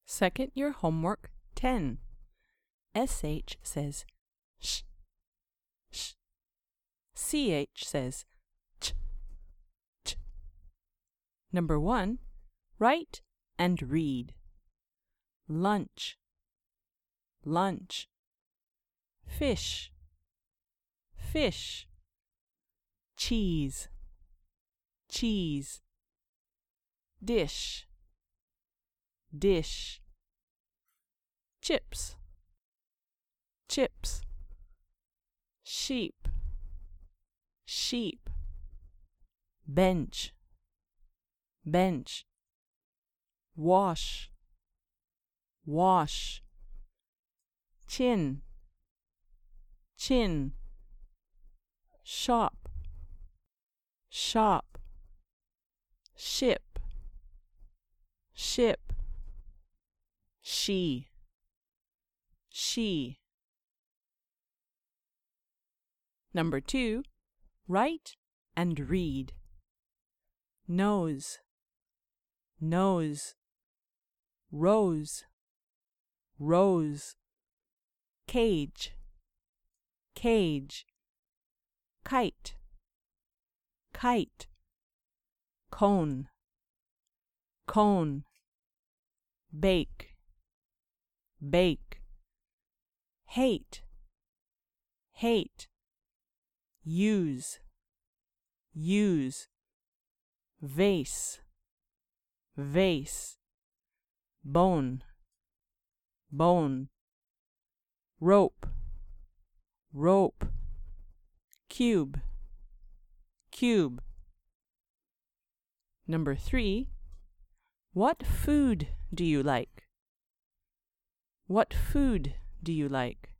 Second year homework 10. SH says sh, sh. CH says ch, ch. Number 1. Write and read. Lunch, lunch. Fish, fish. Cheese, cheese. Dish, dish. Chips, chips. Sheep, sheep. Bench, bench. Wash, wash. Chin, chin. Shop, shop. Ship, ship. She, she. Number 2. Write and read. Nose, nose. Rose, rose. Cage, cage. Kite, kite. Cone, cone. Bake, bake. Hate, hate. Use, use. Vase, vase. Bone, bone. Rope, rope. Cube, cube. Number 3. What food do you like? What food do you like?